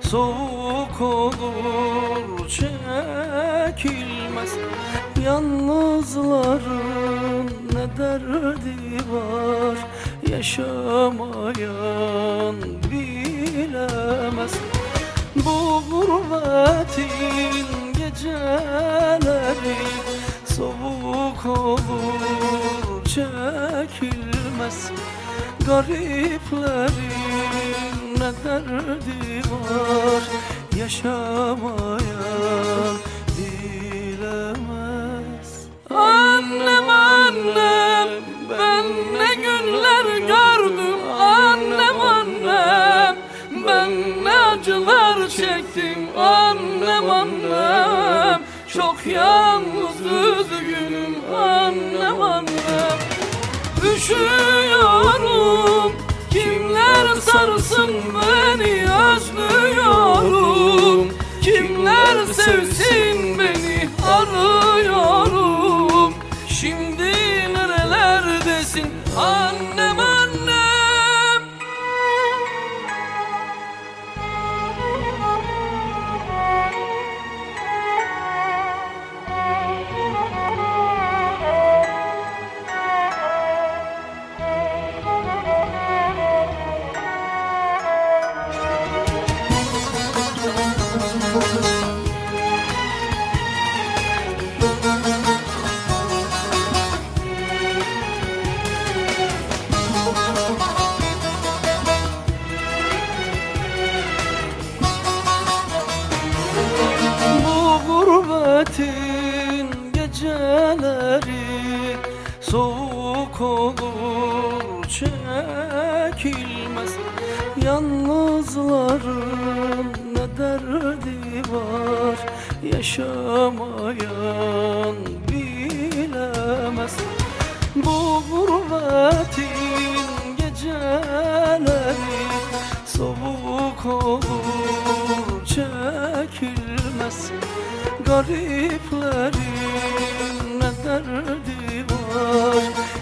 soğuk olur çekilmez. Yalnızların ne derdi var, yaşamayan bilemez. Bu gurbetin geceleri soğuk olur çekilmez. Gariplerin ne derdi var, yaşamayan bilemez. Annem annem, ben ne günler gördüm. Annem annem, ben ne acılar çektim. Annem annem, çok yalnız üzgünüm. Annem annem, üşüyorum, kimler sarsın beni, özlüyorum. Kimler sevsin beni, arıyorum. Şimdi nerelerdesin annem annem? Gurbetin geceleri soğuk olur çekilmez. Yalnızların ne derdi var, yaşamayan bilemez. Bu gurbetin geceleri soğuk olur çekilmez. Gariplerin ne derdi var,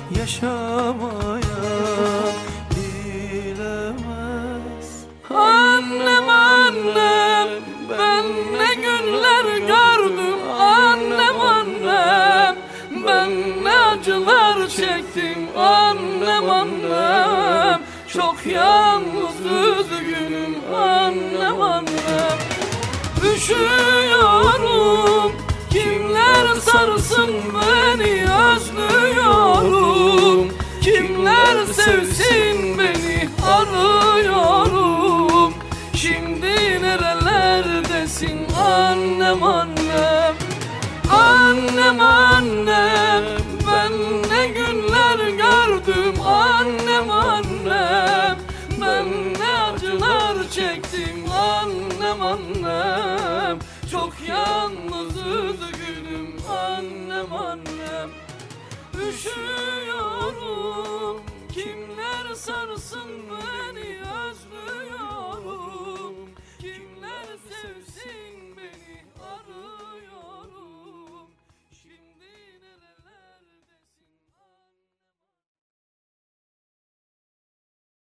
yaşamayan bilemez. Annem annem, ben ne günler gördüm. Annem annem, ben ne acılar çektim. Annem annem, çok yalnız üzgünüm. Annem annem, üşüyorum,